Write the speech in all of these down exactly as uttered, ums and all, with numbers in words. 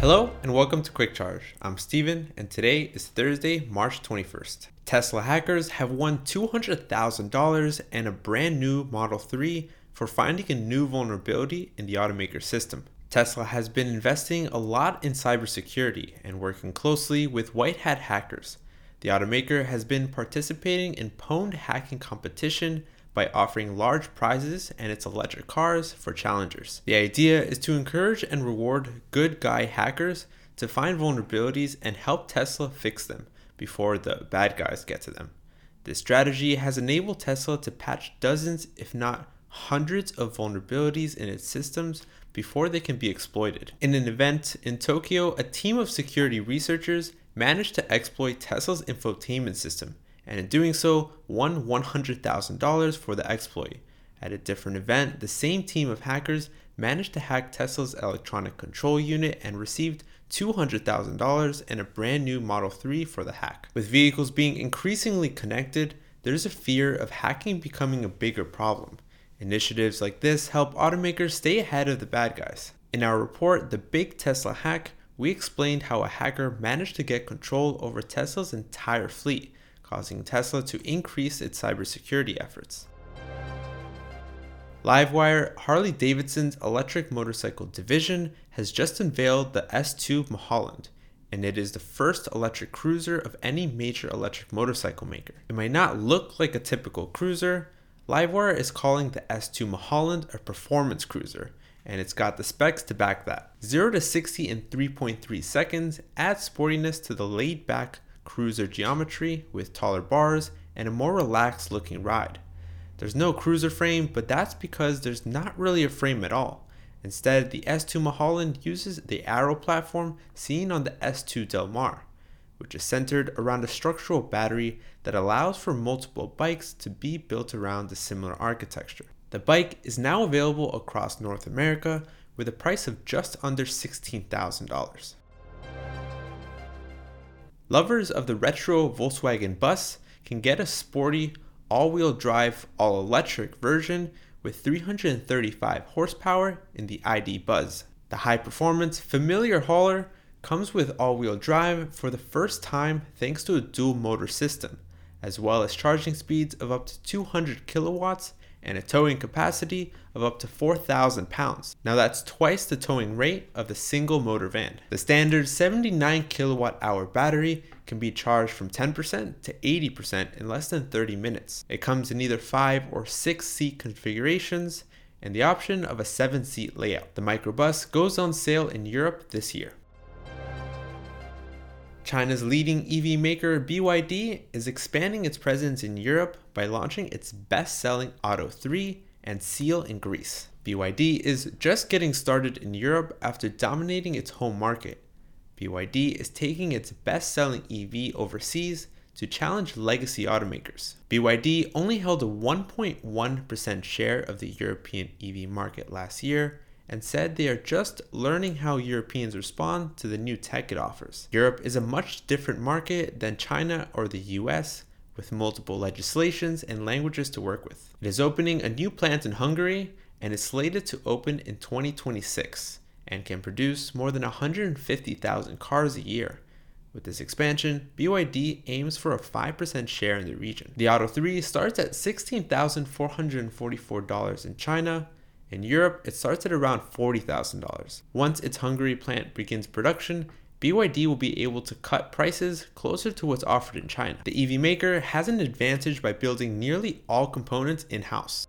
Hello and welcome to Quick Charge. I'm Steven and today is Thursday, March twenty-first. Tesla hackers have won two hundred thousand dollars and a brand new Model three for finding a new vulnerability in the automaker system. Tesla has been investing a lot in cybersecurity and working closely with white hat hackers. The automaker has been participating in pwned hacking competition by offering large prizes and its electric cars for challengers. The idea is to encourage and reward good guy hackers to find vulnerabilities and help Tesla fix them before the bad guys get to them. This strategy has enabled Tesla to patch dozens, if not hundreds of vulnerabilities in its systems before they can be exploited. In an event in Tokyo, a team of security researchers managed to exploit Tesla's infotainment system, and in doing so, won one hundred thousand dollars for the exploit. At a different event, the same team of hackers managed to hack Tesla's electronic control unit and received two hundred thousand dollars and a brand new Model three for the hack. With vehicles being increasingly connected, there's a fear of hacking becoming a bigger problem. Initiatives like this help automakers stay ahead of the bad guys. In our report, The Big Tesla Hack, we explained how a hacker managed to get control over Tesla's entire fleet, causing Tesla to increase its cybersecurity efforts. Livewire, Harley-Davidson's electric motorcycle division, has just unveiled the S two Mulholland, and it is the first electric cruiser of any major electric motorcycle maker. It might not look like a typical cruiser. Livewire is calling the S two Mulholland a performance cruiser, and it's got the specs to back that. zero to sixty in three point three seconds adds sportiness to the laid-back cruiser geometry with taller bars and a more relaxed looking ride. There's no cruiser frame, but that's because there's not really a frame at all. Instead, the S two Mulholland uses the Arrow platform seen on the S two Del Mar, which is centered around a structural battery that allows for multiple bikes to be built around a similar architecture. The bike is now available across North America with a price of just under sixteen thousand dollars. Lovers of the retro Volkswagen bus can get a sporty, all-wheel drive, all-electric version with three hundred thirty-five horsepower in the I D Buzz. The high-performance, familiar hauler comes with all-wheel drive for the first time thanks to a dual-motor system, as well as charging speeds of up to two hundred kilowatts and a towing capacity of up to four thousand pounds. Now that's twice the towing rate of the single motor van. The standard seventy-nine kilowatt hour battery can be charged from ten percent to eighty percent in less than thirty minutes. It comes in either five or six seat configurations and the option of a seven seat layout. The microbus goes on sale in Europe this year. China's leading E V maker B Y D is expanding its presence in Europe by launching its best-selling Atto three and Seal in Greece. B Y D is just getting started in Europe after dominating its home market. B Y D is taking its best-selling E V overseas to challenge legacy automakers. B Y D only held a one point one percent share of the European E V market last year, and said they are just learning how Europeans respond to the new tech it offers. Europe is a much different market than China or the U S, with multiple legislations and languages to work with. It is opening a new plant in Hungary and is slated to open in twenty twenty-six and can produce more than one hundred fifty thousand cars a year. With this expansion, B Y D aims for a five percent share in the region. The Atto three starts at sixteen thousand four hundred forty-four dollars in China. In Europe, it starts at around forty thousand dollars. Once its Hungary plant begins production, B Y D will be able to cut prices closer to what's offered in China. The E V maker has an advantage by building nearly all components in-house.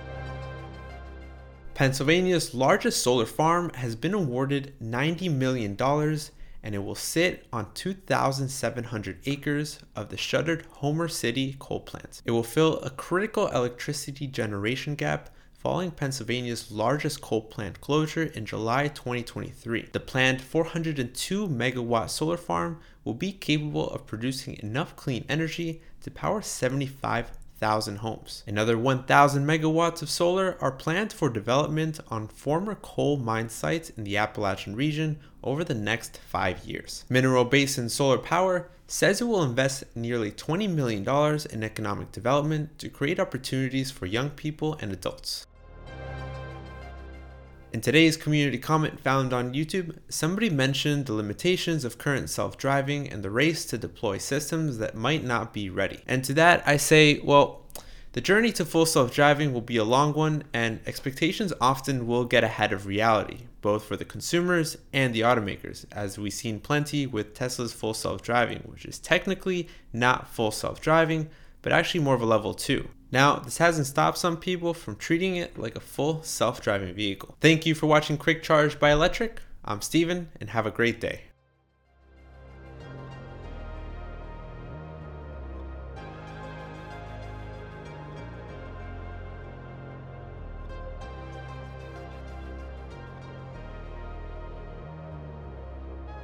Pennsylvania's largest solar farm has been awarded ninety million dollars, and it will sit on two thousand seven hundred acres of the shuttered Homer City coal plant. It will fill a critical electricity generation gap following Pennsylvania's largest coal plant closure in July twenty twenty-three. The planned four hundred two megawatt solar farm will be capable of producing enough clean energy to power seventy-five thousand homes. Another one thousand megawatts of solar are planned for development on former coal mine sites in the Appalachian region over the next five years. Mineral Basin Solar Power says it will invest nearly twenty million dollars in economic development to create opportunities for young people and adults. In today's community comment found on YouTube, somebody mentioned the limitations of current self-driving and the race to deploy systems that might not be ready. And to that I say, well, the journey to full self-driving will be a long one, and expectations often will get ahead of reality, both for the consumers and the automakers, as we've seen plenty with Tesla's full self-driving, which is technically not full self-driving, but actually more of a level two. Now, this hasn't stopped some people from treating it like a full self-driving vehicle. Thank you for watching Quick Charge by Electrek. I'm Steven, and have a great day.